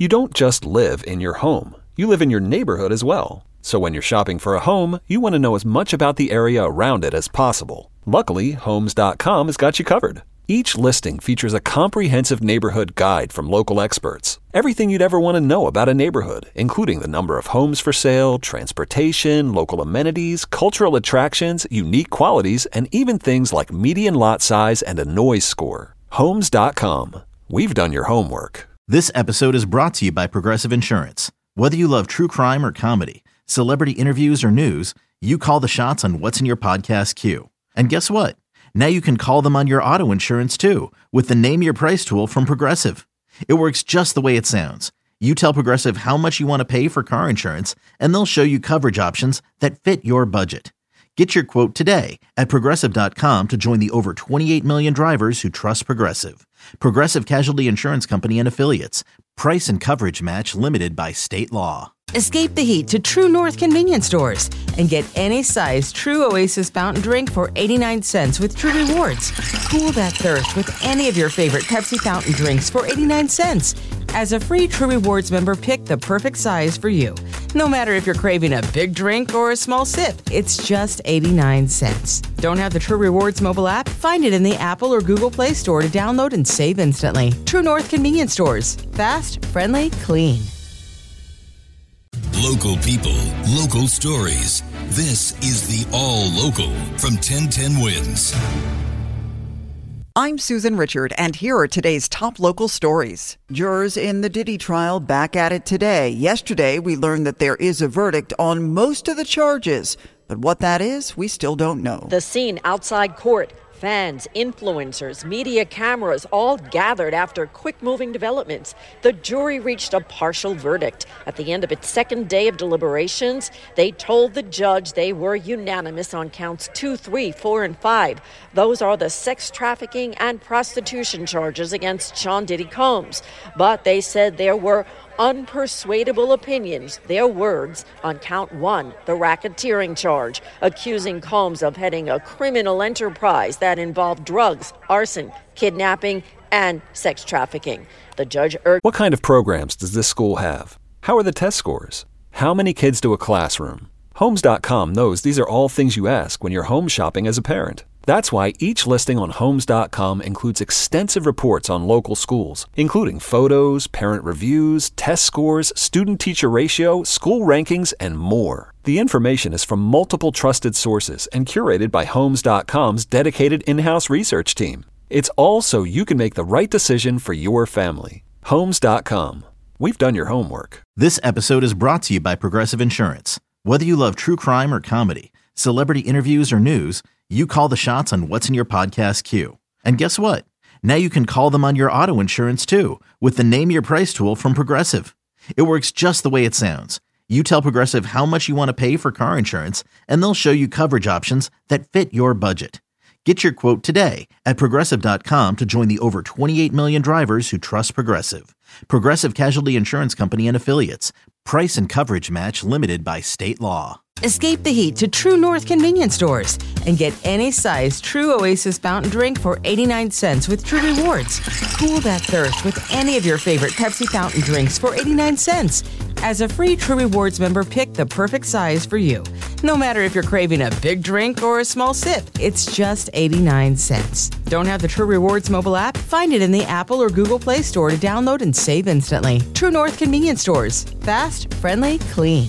You don't just live in your home. You live in your neighborhood as well. So when you're shopping for a home, you want to know as much about the area around it as possible. Luckily, Homes.com has got you covered. Each listing features a comprehensive neighborhood guide from local experts. Everything you'd ever want to know about a neighborhood, including the number of homes for sale, transportation, local amenities, cultural attractions, unique qualities, and even things like median lot size and a noise score. Homes.com. We've done your homework. This episode is brought to you by Progressive Insurance. Whether you love true crime or comedy, celebrity interviews or news, you call the shots on what's in your podcast queue. And guess what? Now you can call them on your auto insurance too with the Name Your Price tool from Progressive. It works just the way it sounds. You tell Progressive how much you want to pay for car insurance, and they'll show you coverage options that fit your budget. Get your quote today at Progressive.com to join the over 28 million drivers who trust Progressive. Progressive Casualty Insurance Company and Affiliates. Price and coverage match limited by state law. Escape the heat to True North convenience stores and get any size True Oasis fountain drink for 89 cents with True Rewards. Cool that thirst with any of your favorite Pepsi fountain drinks for 89 cents. As a free True Rewards member, pick the perfect size for you. No matter if you're craving a big drink or a small sip, it's just 89 cents. Don't have the True Rewards mobile app? Find it in the Apple or Google Play Store to download and save instantly. True North convenience stores. Fast, friendly, clean. Local people, local stories. This is the All Local from 1010 Wins. I'm Susan Richard, and here are today's top local stories. Jurors in the Diddy trial back at it today. Yesterday, we learned that there is a verdict on most of the charges, but what that is, we still don't know. The scene outside court. Fans, influencers, media cameras all gathered after quick-moving developments. The jury reached a partial verdict. At the end of its second day of deliberations, they told the judge they were unanimous on counts 2, 3, 4, and 5. Those are the sex trafficking and prostitution charges against Sean Diddy Combs. But they said there were unpersuadable opinions, their words, on count 1, the racketeering charge, accusing Combs of heading a criminal enterprise that involved drugs, arson, kidnapping, and sex trafficking. The judge urged... What kind of programs does this school have? How are the test scores? How many kids do a classroom? Homes.com knows these are all things you ask when you're home shopping as a parent. That's why each listing on Homes.com includes extensive reports on local schools, including photos, parent reviews, test scores, student-teacher ratio, school rankings, and more. The information is from multiple trusted sources and curated by Homes.com's dedicated in-house research team. It's all so you can make the right decision for your family. Homes.com. We've done your homework. This episode is brought to you by Progressive Insurance. Whether you love true crime or comedy, celebrity interviews or news, you call the shots on what's in your podcast queue. And guess what? Now you can call them on your auto insurance too with the Name Your Price tool from Progressive. It works just the way it sounds. You tell Progressive how much you want to pay for car insurance, and they'll show you coverage options that fit your budget. Get your quote today at Progressive.com to join the over 28 million drivers who trust Progressive. Progressive Casualty Insurance Company and Affiliates. Price and coverage match limited by state law. Escape the heat to True North convenience stores and get any size True Oasis fountain drink for 89 cents with True Rewards. Cool that thirst with any of your favorite Pepsi fountain drinks for 89 cents. As a free True Rewards member, pick the perfect size for you. No matter if you're craving a big drink or a small sip, it's just 89 cents. Don't have the True Rewards mobile app? Find it in the Apple or Google Play Store to download and save instantly. True North convenience stores. Fast, friendly, clean.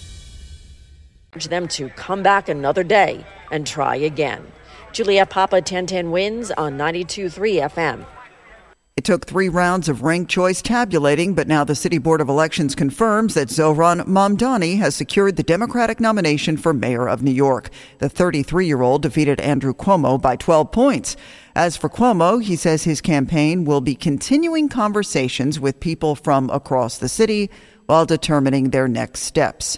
Them to come back another day and try again. Juliet Papa, 1010 Wins on 92.3 FM. It took 3 rounds of ranked choice tabulating, but now the City Board of Elections confirms that Zohran Mamdani has secured the Democratic nomination for mayor of New York. The 33-year-old defeated Andrew Cuomo by 12 points. As for Cuomo, he says his campaign will be continuing conversations with people from across the city while determining their next steps.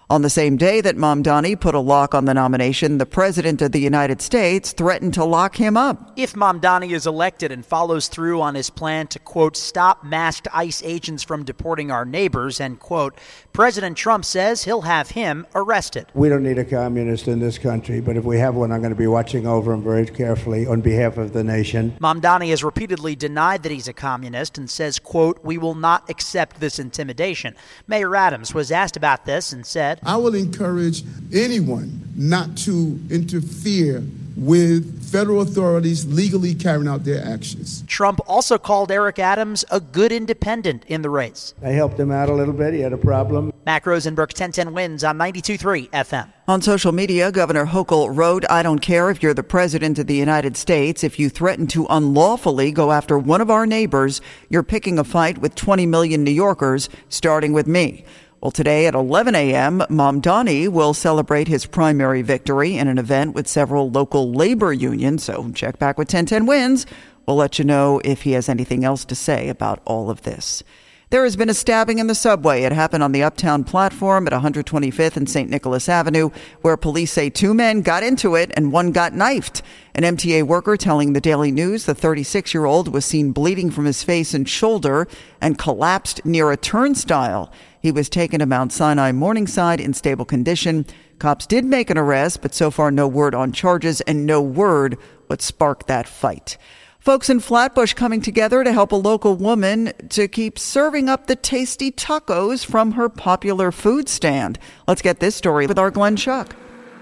On the same day that Mamdani put a lock on the nomination, the President of the United States threatened to lock him up. If Mamdani is elected and follows through on his plan to, quote, stop masked ICE agents from deporting our neighbors, end quote, President Trump says he'll have him arrested. We don't need a communist in this country, but if we have one, I'm going to be watching over him very carefully on behalf of the nation. Mamdani has repeatedly denied that he's a communist and says, quote, we will not accept this intimidation. Mayor Adams was asked about this and said, I will encourage anyone not to interfere with federal authorities legally carrying out their actions. Trump also called Eric Adams a good independent in the race. I helped him out a little bit. He had a problem. Mac Rosenberg, 1010 Wins on 92.3 FM. On social media, Governor Hochul wrote, I don't care if you're the President of the United States. If you threaten to unlawfully go after one of our neighbors, you're picking a fight with 20 million New Yorkers, starting with me. Well, today at 11 a.m., Mamdani will celebrate his primary victory in an event with several local labor unions. So check back with 1010 Wins. We'll let you know if he has anything else to say about all of this. There has been a stabbing in the subway. It happened on the Uptown platform at 125th and St. Nicholas Avenue, where police say two men got into it and one got knifed. An MTA worker telling the Daily News the 36-year-old was seen bleeding from his face and shoulder and collapsed near a turnstile. He was taken to Mount Sinai Morningside in stable condition. Cops did make an arrest, but so far no word on charges and no word what sparked that fight. Folks in Flatbush coming together to help a local woman to keep serving up the tasty tacos from her popular food stand. Let's get this story with our Glenn Schuck.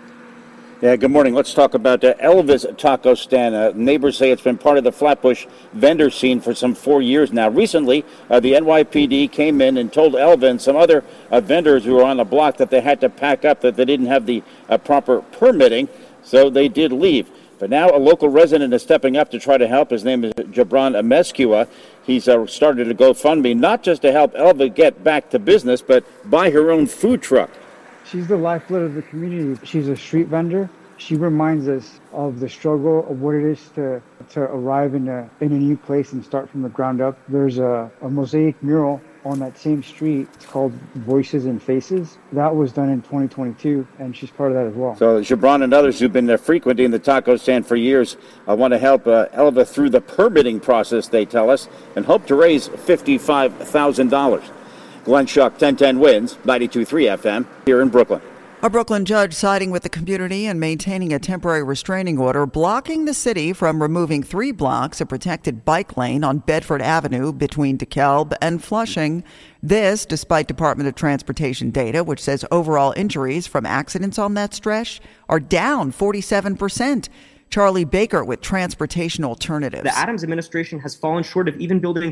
Yeah, good morning. Let's talk about Elva's Taco Stand. Neighbors say it's been part of the Flatbush vendor scene for some 4 years now. Recently, the NYPD came in and told Elva and some other vendors who were on the block that they had to pack up, that they didn't have the proper permitting, so they did leave. But now a local resident is stepping up to try to help. His name is Jabran Ameskua. He's started a GoFundMe, not just to help Elva get back to business, but buy her own food truck. She's the lifeblood of the community. She's a street vendor. She reminds us of the struggle of what it is to arrive in a new place and start from the ground up. There's a mosaic mural on that same street. It's called Voices and Faces. That was done in 2022, and she's part of that as well. So Jabran and others who've been frequenting the taco stand for years want to help Elva through the permitting process, they tell us, and hope to raise $55,000. Glenn Schuck, 1010 Wins, 92.3 FM, here in Brooklyn. A Brooklyn judge siding with the community and maintaining a temporary restraining order blocking the city from removing 3 blocks of protected bike lane on Bedford Avenue between DeKalb and Flushing. This, despite Department of Transportation data, which says overall injuries from accidents on that stretch are down 47%. Charlie Baker with Transportation Alternatives. The Adams administration has fallen short of even building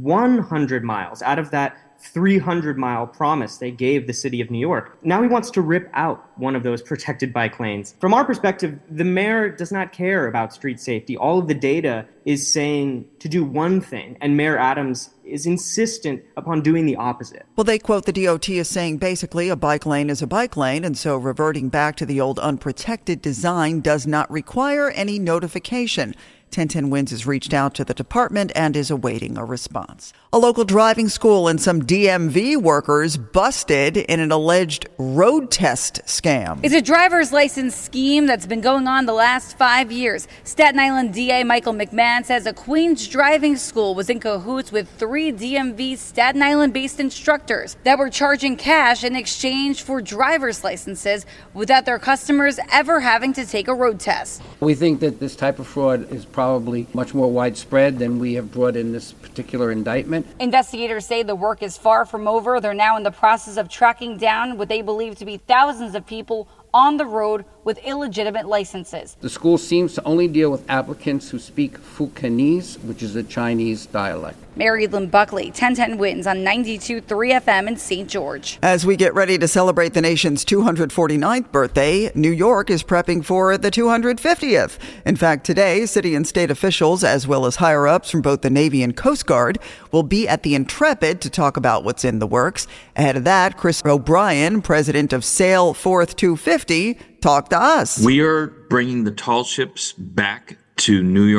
100 miles out of that 300-mile promise they gave the city of New York. Now he wants to rip out one of those protected bike lanes. From our perspective, the mayor does not care about street safety. All of the data is saying to do one thing, and Mayor Adams is insistent upon doing the opposite. Well, they quote the DOT as saying basically a bike lane is a bike lane, and so reverting back to the old unprotected design does not require any notification. 1010 Wins has reached out to the department and is awaiting a response. A local driving school and some DMV workers busted in an alleged road test scam. It's a driver's license scheme that's been going on the last 5 years. Staten Island DA Michael McMahon says a Queens driving school was in cahoots with 3 DMV Staten Island-based instructors that were charging cash in exchange for driver's licenses without their customers ever having to take a road test. We think that this type of fraud is probably much more widespread than we have brought in this particular indictment. Investigators say the work is far from over. They're now in the process of tracking down what they believe to be thousands of people on the road with illegitimate licenses. The school seems to only deal with applicants who speak Fukienese, which is a Chinese dialect. Mary Lynn Buckley, 1010 Wins on 92.3 FM in St. George. As we get ready to celebrate the nation's 249th birthday, New York is prepping for the 250th. In fact, today, city and state officials, as well as higher-ups from both the Navy and Coast Guard, will be at the Intrepid to talk about what's in the works. Ahead of that, Chris O'Brien, president of Sail Forth 250, talked to us. We are bringing the tall ships back to New York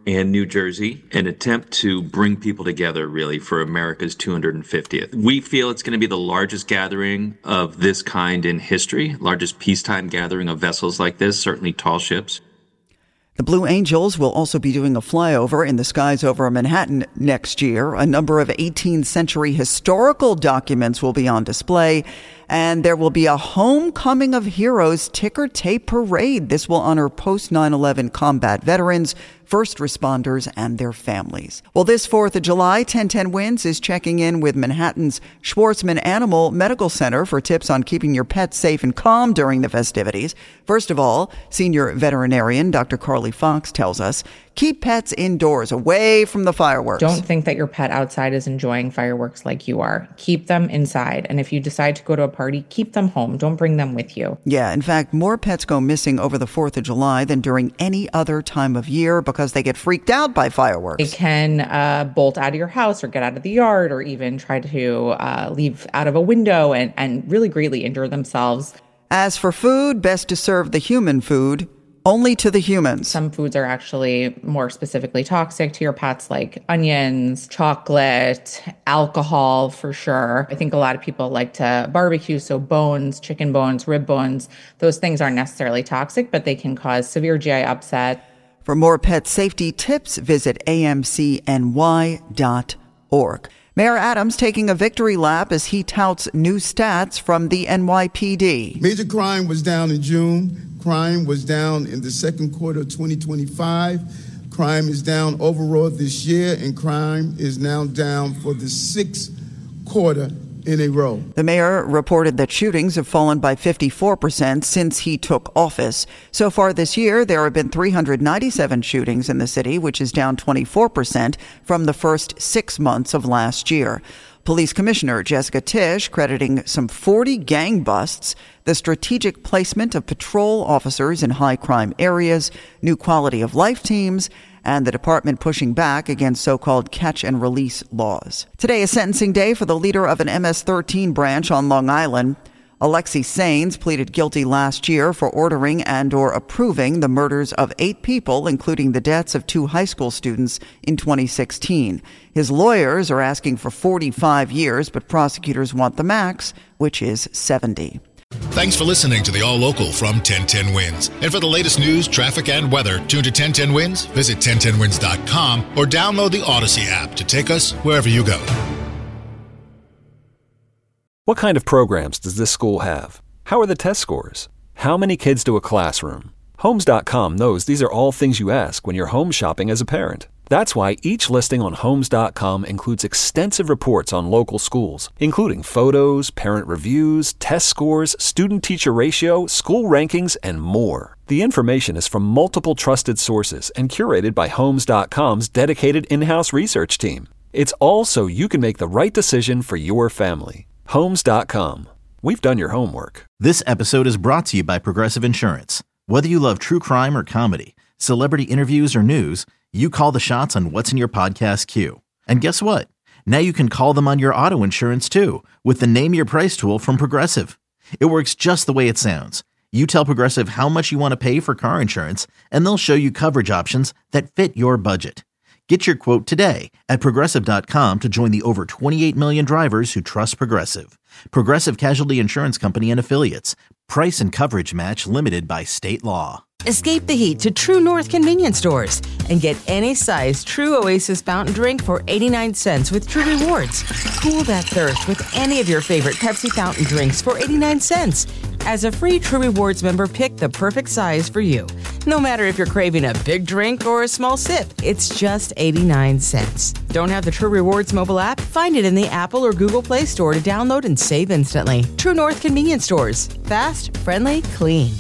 and New Jersey, an attempt to bring people together, really, for America's 250th. We feel it's going to be the largest gathering of this kind in history, largest peacetime gathering of vessels like this, certainly tall ships. The Blue Angels will also be doing a flyover in the skies over Manhattan next year. A number of 18th century historical documents will be on display, and there will be a Homecoming of Heroes ticker tape parade. This will honor post 9/11 combat veterans, first responders, and their families. Well, this 4th of July, 1010 Wins is checking in with Manhattan's Schwarzman Animal Medical Center for tips on keeping your pets safe and calm during the festivities. First of all, senior veterinarian Dr. Carly Fox tells us, keep pets indoors, away from the fireworks. Don't think that your pet outside is enjoying fireworks like you are. Keep them inside. And if you decide to go to a party, keep them home. Don't bring them with you. Yeah, in fact, more pets go missing over the 4th of July than during any other time of year because they get freaked out by fireworks. They can bolt out of your house or get out of the yard or even try to leave out of a window and really greatly injure themselves. As for food, best to serve the human food only to the humans. Some foods are actually more specifically toxic to your pets, like onions, chocolate, alcohol for sure. I think a lot of people like to barbecue, so bones, chicken bones, rib bones, those things aren't necessarily toxic, but they can cause severe GI upset. For more pet safety tips, visit amcny.org. Mayor Adams taking a victory lap as he touts new stats from the NYPD. Major crime was down in June. Crime was down in the second quarter of 2025. Crime is down overall this year, and crime is now down for the 6th quarter in a row. The mayor reported that shootings have fallen by 54% since he took office. So far this year, there have been 397 shootings in the city, which is down 24% from the first 6 months of last year. Police Commissioner Jessica Tisch crediting some 40 gang busts, the strategic placement of patrol officers in high-crime areas, new quality of life teams, and the department pushing back against so-called catch-and-release laws. Today is sentencing day for the leader of an MS-13 branch on Long Island. Alexi Sains pleaded guilty last year for ordering and or approving the murders of 8 people, including the deaths of 2 high school students in 2016. His lawyers are asking for 45 years, but prosecutors want the max, which is 70. Thanks for listening to the All Local from 1010 Wins. And for the latest news, traffic, and weather, tune to 1010 Wins, visit 1010wins.com, or download the Odyssey app to take us wherever you go. What kind of programs does this school have? How are the test scores? How many kids do a classroom? Homes.com knows these are all things you ask when you're home shopping as a parent. That's why each listing on Homes.com includes extensive reports on local schools, including photos, parent reviews, test scores, student-teacher ratio, school rankings, and more. The information is from multiple trusted sources and curated by Homes.com's dedicated in-house research team. It's all so you can make the right decision for your family. Homes.com. We've done your homework. This episode is brought to you by Progressive Insurance. Whether you love true crime or comedy, celebrity interviews or news, you call the shots on what's in your podcast queue. And guess what? Now you can call them on your auto insurance too with the Name Your Price tool from Progressive. It works just the way it sounds. You tell Progressive how much you want to pay for car insurance, and they'll show you coverage options that fit your budget. Get your quote today at Progressive.com to join the over 28 million drivers who trust Progressive. Progressive Casualty Insurance Company and Affiliates. Price and coverage match limited by state law. Escape the heat to True North convenience stores and get any size True Oasis fountain drink for 89 cents with True Rewards. Cool that thirst with any of your favorite Pepsi fountain drinks for 89 cents. As a free True Rewards member, pick the perfect size for you. No matter if you're craving a big drink or a small sip, it's just 89 cents. Don't have the True Rewards mobile app? Find it in the Apple or Google Play Store to download and save instantly. True North convenience stores. Fast, friendly, clean.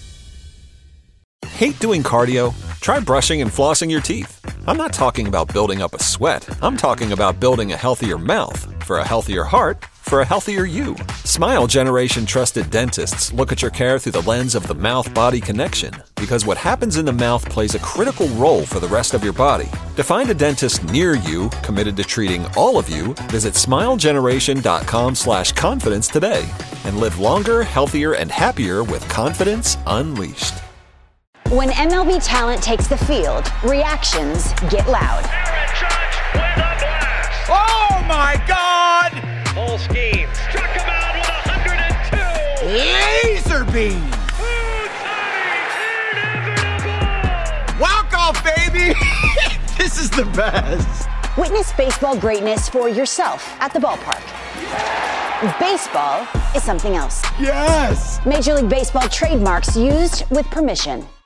Hate doing cardio? Try brushing and flossing your teeth. I'm not talking about building up a sweat. I'm talking about building a healthier mouth. For a healthier heart, for a healthier you. Smile Generation trusted dentists look at your care through the lens of the mouth-body connection, because what happens in the mouth plays a critical role for the rest of your body. To find a dentist near you committed to treating all of you, visit smilegeneration.com/confidence today and live longer, healthier, and happier with confidence unleashed. When MLB talent takes the field, reactions get loud. Oh my God! Full scheme. Struck him out with 102. Laser beam. Walk off, baby. This is the best. Witness baseball greatness for yourself at the ballpark. Baseball is something else. Yes! Major League Baseball trademarks used with permission.